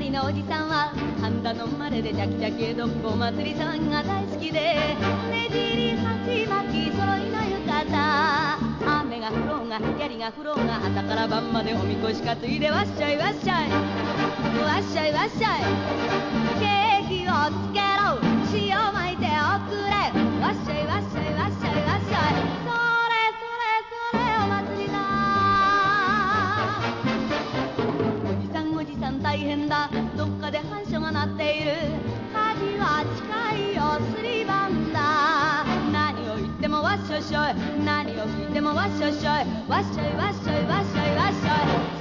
人のおじさんは神田の生まれでジャキジャキ江戸っ子お祭りさんが大好きで、ねじり鉢巻き揃いの浴衣、雨が降ろうが槍が降ろうが朝から晩までおみこし担いでわっしゃいわっしゃいわっしゃいわっしゃい、ケーキをつけろ塩まいておくれわっしゃいわっしゃいわっしゃいわっしゃい、それそれそれお祭りだ。おじさんおじさん大変だ、どっかで反射が鳴っている、火事は近いよすり番だ、何を言ってもわっしょいしょい、何を聞いてもわっしょいしょい、わっしょいわっしょいわっしょいわっしょい、